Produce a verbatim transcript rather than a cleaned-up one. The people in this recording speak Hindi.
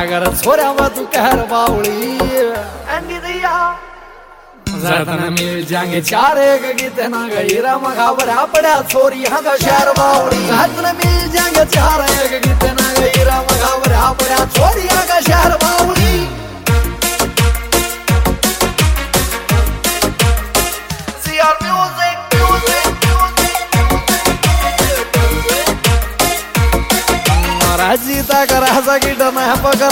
अगर छोरा तू कहर बावली जतन मिल जाएंगे चार एक गीत ना गईरा मगावरा पड़ा छोरी हाँ का शहर बावली जतन मिल जाएंगे चार एक गीत ना गईरा मगावरा पड़ा छोरी हाँ का शहर बावली राजीता का राजा की डना पकड़